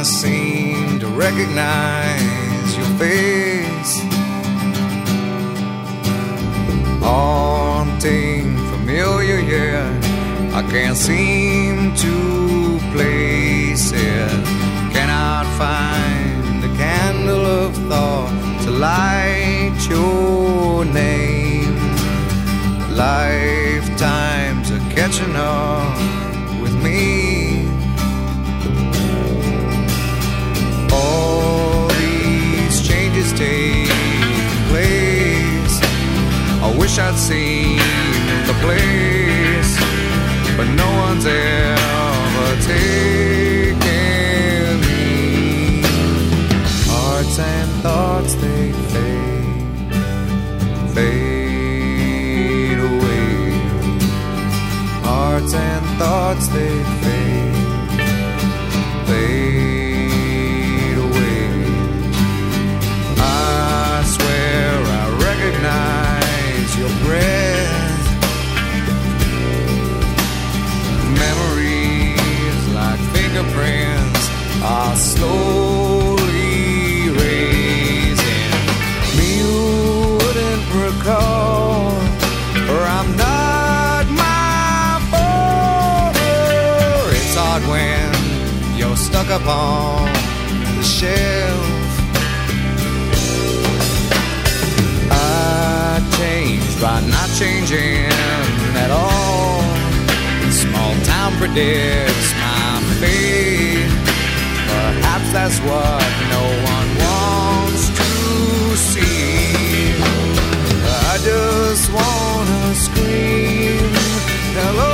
seem to recognize your face. Haunting, familiar, yet I can't seem to place it. Cannot find a candle of thought to light your name. Lifetimes are catching up with me. All these changes take place. I wish I'd seen the place, but no one's ever taken me. Hearts and thoughts, they fade away. Hearts and thoughts, they fade away. I swear I recognize your breath. Memories like fingerprints are slowly erasing. Me you wouldn't recall, or I'm not my father. It's hard when you're stuck upon the shelf. I changed by not changing at all. Small town predicts my fate. Perhaps that's what no one wants to see. I just wanna scream hello.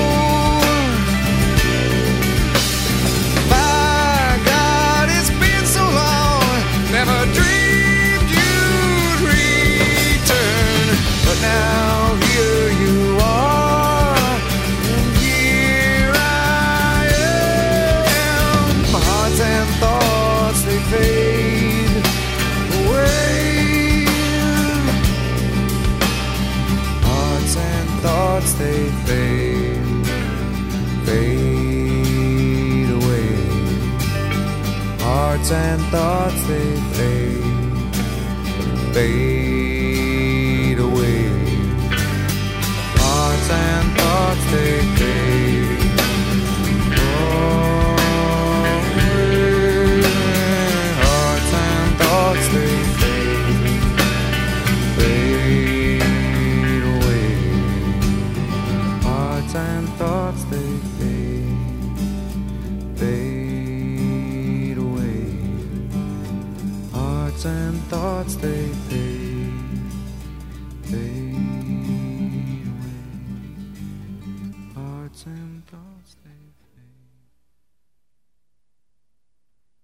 My God, it's been so long. Never dreamed you'd return, but now here you are, and here I am. My hearts and thoughts, they fade away. Hearts and thoughts, they fade away. Hearts and thoughts, they fade away. Hearts and thoughts, they fade away. Hearts and thoughts, they fade away. Hearts and thoughts, they fade away. Hearts and thoughts, they fade away. Hearts and thoughts, they